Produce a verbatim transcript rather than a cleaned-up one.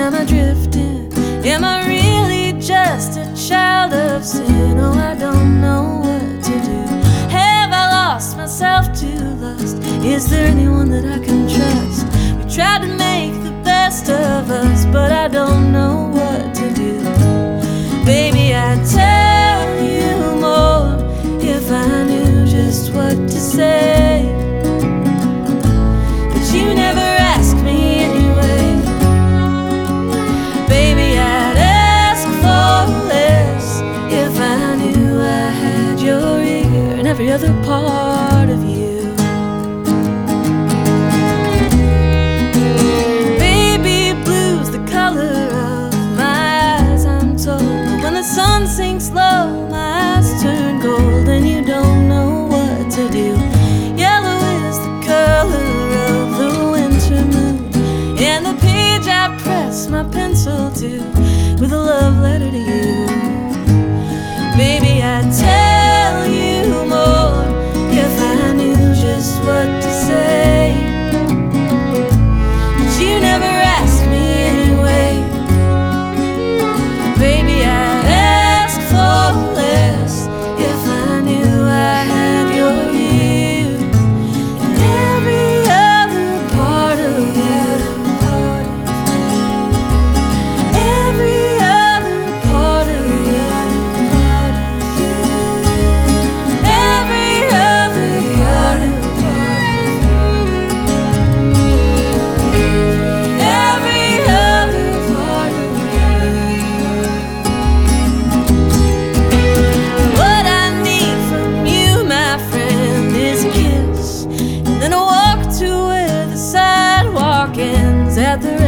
am I drifting? Am I really just a child of sin? Oh, I don't know what to do. Have I lost myself to lust? Is there anyone that I can trust? We tried to make the best of us, but I don't know what to do. Baby, I'd tell you more if I knew just what to say, but you never asked me anyway. Baby, I'd ask for less if I knew I had your ear and every other part of you. Baby, blue's the color of my eyes, I'm told. But when the sun sinks low, my eyes turn gold, and you don't know what to do. Yellow is the color of the winter moon, and the page I press my pencil to with a love letter to you. Baby, I'd tell you more if I knew just what to say, but you never asked me anyway. Baby, I'd ask for less if I knew I had your ear and every other part of you. Every other part of you. Every other part of you. Every other part of you. What I need from you, my friend, is a kiss, and then a walk to where the sidewalk ends at the